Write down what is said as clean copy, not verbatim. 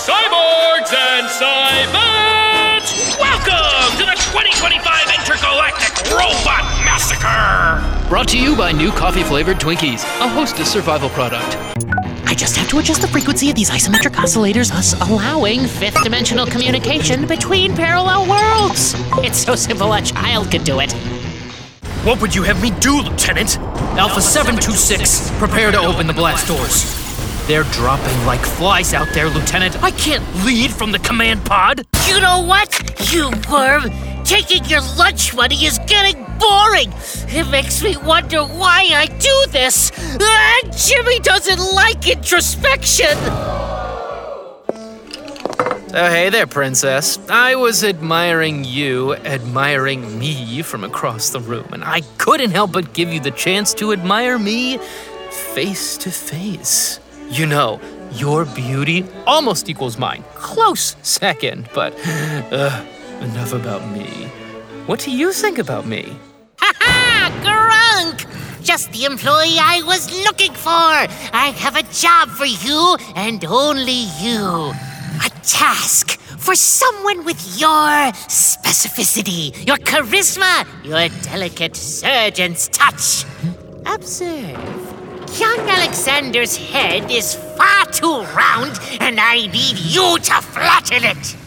Cyborgs and Cybots! Welcome to the 2025 Intergalactic Robot Massacre! Brought to you by new coffee-flavored Twinkies, a Hostess survival product. I just have to adjust the frequency of these isometric oscillators, thus allowing fifth-dimensional communication between parallel worlds. It's so simple a child could do it. What would you have me do, Lieutenant? Alpha 726, prepare to open the blast doors. They're dropping like flies out there, Lieutenant. I can't lead from the command pod. You know what, you worm? Taking your lunch money is getting boring. It makes me wonder why I do this. Jimmy doesn't like introspection. Oh, hey there, Princess. I was admiring you, admiring me from across the room, and I couldn't help but give you the chance to admire me face to face. You know, your beauty almost equals mine. Close second, but enough about me. What do you think about me? Ha-ha! Grunk! Just the employee I was looking for. I have a job for you and only you. A task for someone with your specificity, your charisma, your delicate surgeon's touch. Observe. Young Alexander's head is far too round, and I need you to flatten it.